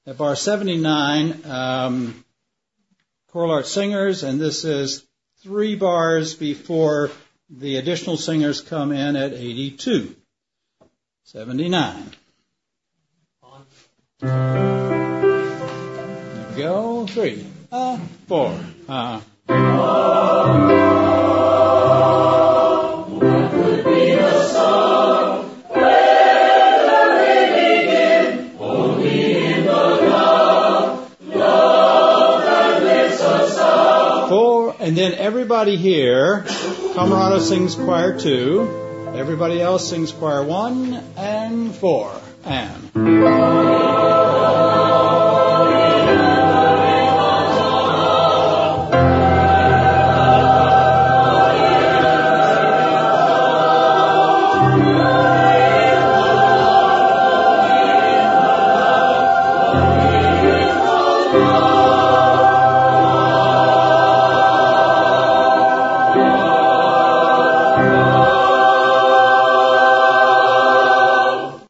At bar 79, choral art singers, and this is 3 bars before the additional singers come in at 82. 79. There we go. 3, 4. And then everybody here, Camarado sings choir 2, everybody else sings choir 1 and 4, and.